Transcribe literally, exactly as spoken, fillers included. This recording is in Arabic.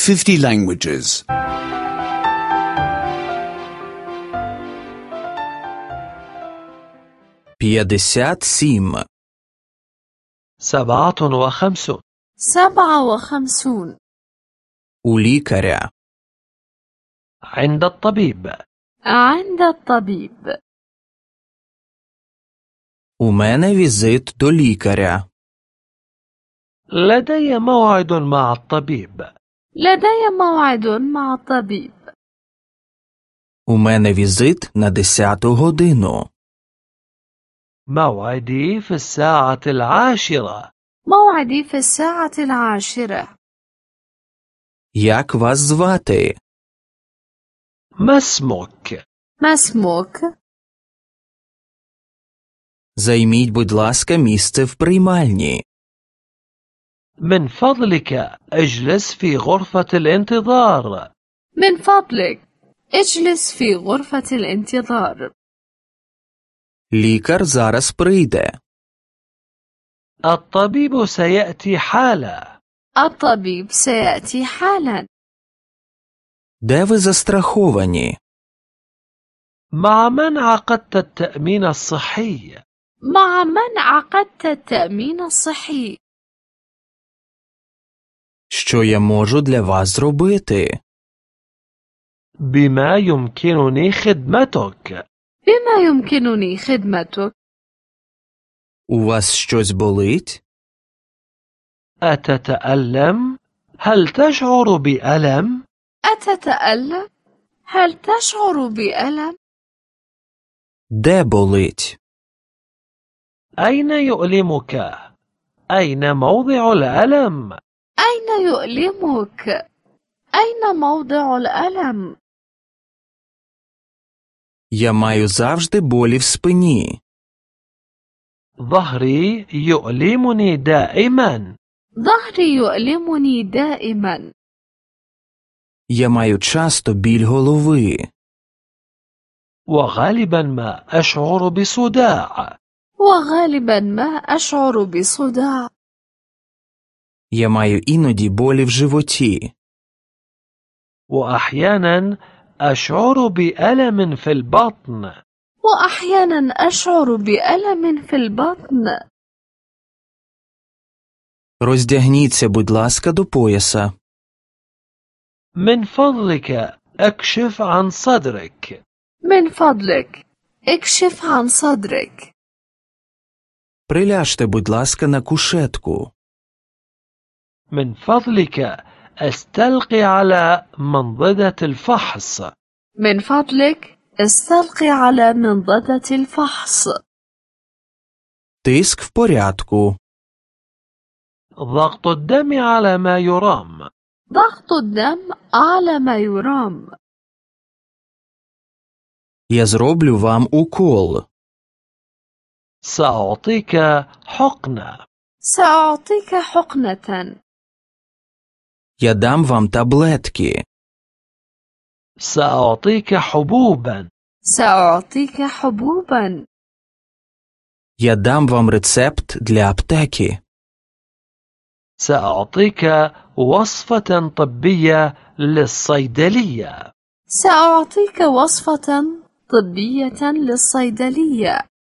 fifty languages. п'ятдесят сім. سبعة وخمسون. سبعة وخمسون. У лікаря. عند الطبيب. عند الطبيب. У мене візит до лікаря. لدي موعد مع الطبيب. لدي موعد مع الطبيب. У мене візит на десяту годину. موعدي في الساعة العاشرة. موعدي في الساعة العاشرة. Як вас звати? ما اسمك؟ ما اسمك؟ Займіть, будь ласка, місце в приймальні. من فضلك اجلس في غرفة الانتظار. من فضلك اجلس في غرفة الانتظار. Лікар зараз прийде. الطبيب سيأتي حالا. الطبيب سيأتي حالا. Де ви застраховані? مع من عقدت التأمين الصحي؟ مع من عقدت التأمين الصحي؟ Що я можу для вас зробити? بما يمكنني خدمتك؟ بما يمكنني خدمتك؟ У вас щось болить? أتتألم؟ هل تشعر بألم؟ أتتألم؟ هل تشعر بألم؟ Де болить? أين يؤلمك؟ أين موضع الألم؟ أين يؤلمك؟ أين موضع الألم؟ Я маю завжди болі в спині. ظهري يؤلمني دائما. ظهري يؤلمني دائما. Я маю часто біль голови. وغالبا ما أشعر بصداع. وغالبا ما أشعر بصداع. Я маю іноді болі в животі. وأحيانا أشعر بألم في البطن. وأحيانا أشعر بألم في البطن. Роздягніться, будь ласка, до пояса. من فضلك اكشف عن صدرك. من فضلك اكشف عن صدرك. Приляжте, будь ласка, на кушетку. من فضلك استلقي على منضدة الفحص. من فضلك استلقي على منضدة الفحص. Тиск в порядку. ضغط الدم على ما يرام. ضغط الدم أعلى ما يرام. Я зроблю вам укол. سأعطيك حقنة. سأعطيك حقنة. Я дам вам таблетки. سأعطيك حبوبا. سأعطيك حبوبا. Я дам вам рецепт для аптеки. سأعطيك وصفة طبية للصيدلية. سأعطيك وصفة طبية للصيدلية.